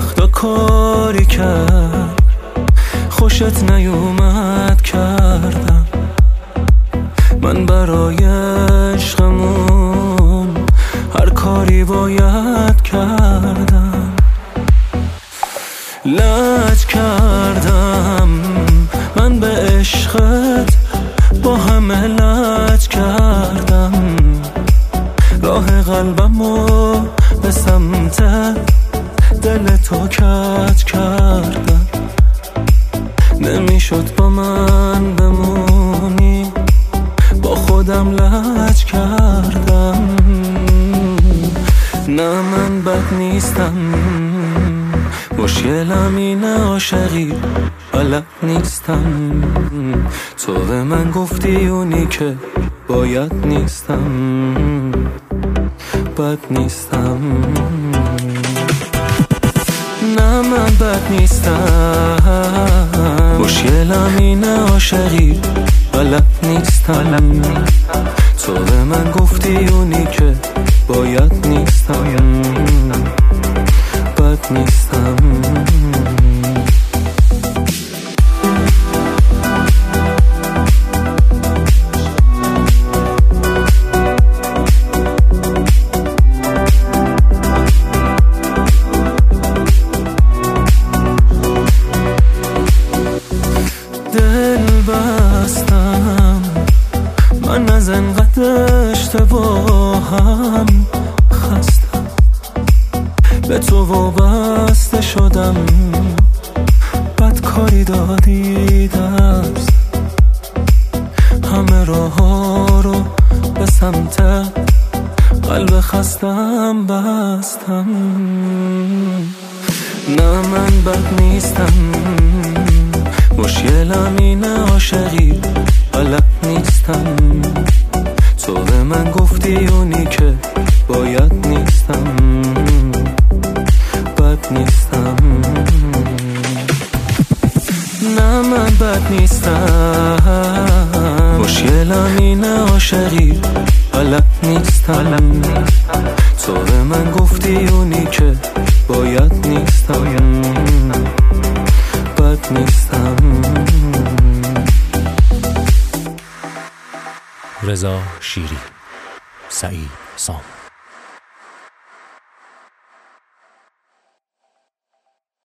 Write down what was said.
وقتا کاری کرد خوشت نیومد کردم من برای عشقمون هر کاری باید کردم لج کردم من به عشقت با همه لج کردم راه قلبمو به سمت دل تو کج کردم نمیشد با من بمونی با خودم لج کردم نه من بد نیستم مشکلم اینه عاشقی بلد نیستم تو به من گفتی اونی که باید نیستم بد نیستم نه من بد نیستم مشکلم اینه عاشقی بلد نیستم تو به من گفتی اونی که باید نیستم بد نیستم دل بستم من از انقدر اشتباهم خستم به تو وابسته شدم بد کاری دادی دست همه راه ها رو به سمت قلب خستم بستم نه من بد نیستم مشکلم اینه عاشقی بلد نیستم تو به من گفتی اونی که باید نیستم بد نیستم نه من بد نیستم مشکلم اینه عاشقی بلد نیستم تو به من گفتی اونی که باید نیستم بد نیستم. رضا شیری، سعید سام.